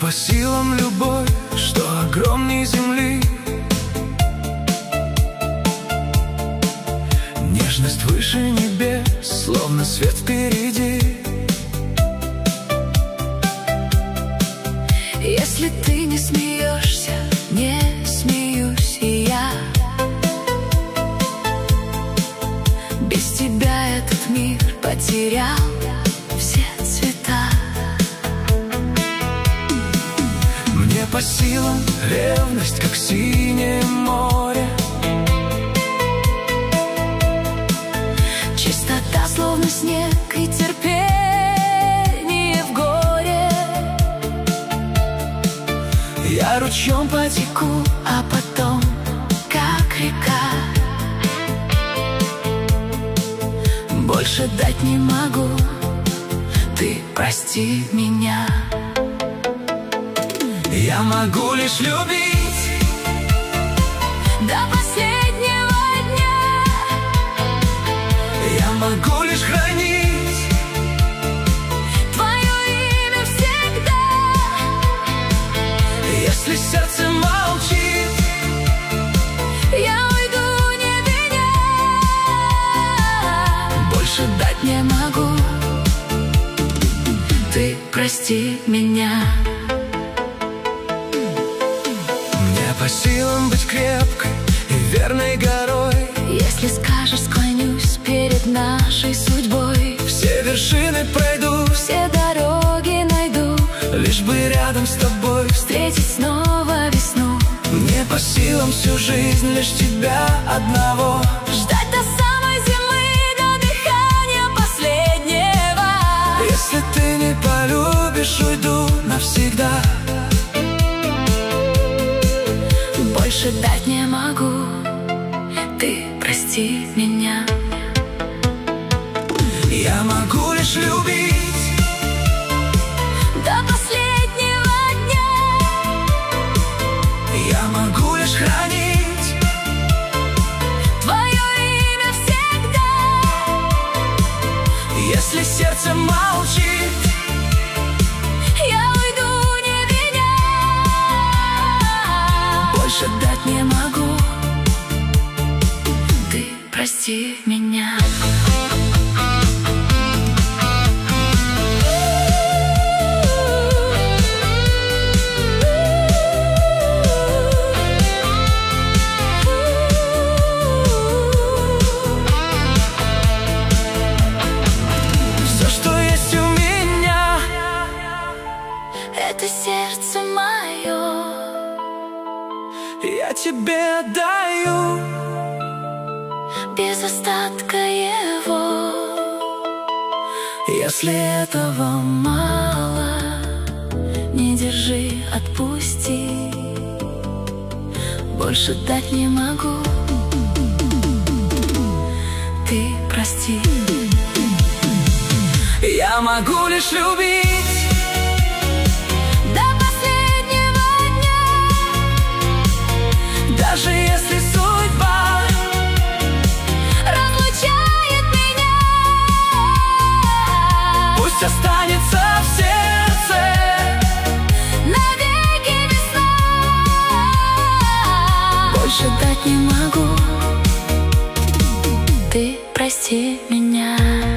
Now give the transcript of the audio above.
по силам любовь, что огромней земли. Нежность выше небес, словно свет впереди. Если ты не смеешься, не смеюсь и я. Без тебя этот мир потерял все цвета. Мне по силам ревность, как синее море. Чистота, словно снег, и терпение в горе. Я ручьем потеку, А потом, как река, больше дать не могу. Ты прости меня. я могу лишь любить До последнего дня я могу лишь хранить твое имя всегда. если сердце молчит. Я уйду, не виня, больше дать не могу. Ты прости меня. Мне по силам быть крепкой и верной горой. Если скажешь, склонюсь перед нашей судьбой. Все вершины пройду, Все дороги найду, лишь бы рядом с тобой. встретить снова весну. Мне по силам всю жизнь лишь тебя одного. Ждать до самой зимы, до дыхания последнего. Если ты не полюбишь, уйду навсегда. Больше дать не могу. Ты прости меня. Я могу лишь любить До последнего дня я могу лишь хранить твое имя всегда. если сердце молчит. Я уйду, не виня, больше дать не могу. Ты прости меня. Все, что есть у меня, Это сердце мое. я тебе отдаю. Без остатка его. Если Этого мало, не держи, отпусти. Больше дать не могу. Ты прости. я могу лишь любить До последнего дня. даже если судьба Разлучает меня. пусть останется в сердце. Навеки весна. Больше дать не могу. Ты прости меня.